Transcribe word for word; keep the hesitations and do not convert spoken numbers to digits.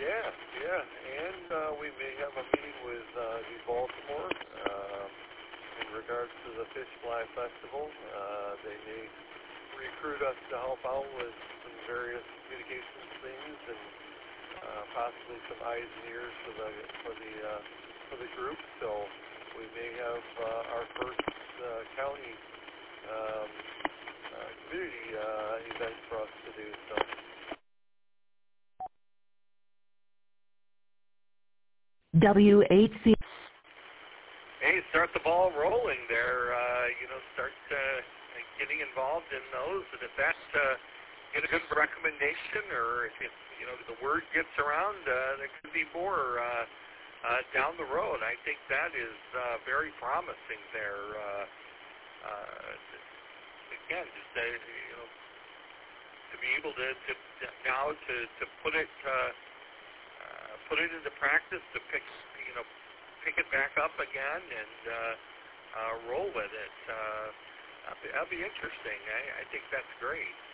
Yeah, yeah, and uh, we may have a meeting with uh, New Baltimore um, in regards to the Fish Fly Festival. Uh, they may recruit us to help out with some various communications things and uh, possibly some eyes and ears for the for the uh, for the group. So we may have uh, our first uh, county um, uh, community uh, event for us to do. So. W eight C. Hey, start the ball rolling there. Uh, you know, start uh, getting involved in those, and if that uh, get a good recommendation, or if it, you know the word gets around, uh, there could be more uh, uh, down the road. I think that is uh, very promising there. Uh, uh, again, just uh, you know, to be able to, to now to to put it uh, uh, put it into practice, to pick you know. pick it back up again and uh, uh, roll with it. Uh, that'll, be, that'll be interesting. I, I think that's great.